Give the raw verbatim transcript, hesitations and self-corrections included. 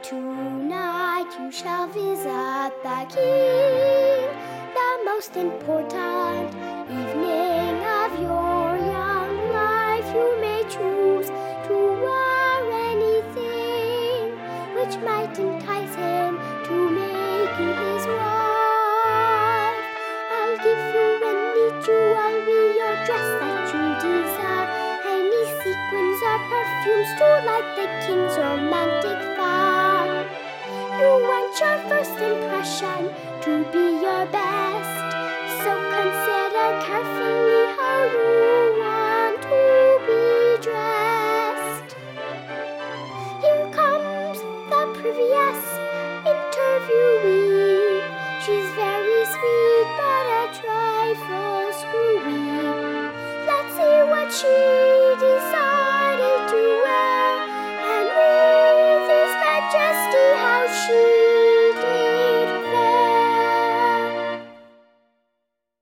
Tonight you shall visit the King, the most important evening of your young life. You may choose to wear anything which might entice him to make you his wife. I'll give you any jewel, be your dress that you desire, any sequins or perfumes to light the King's romantic fire. You want your first impression to be your best.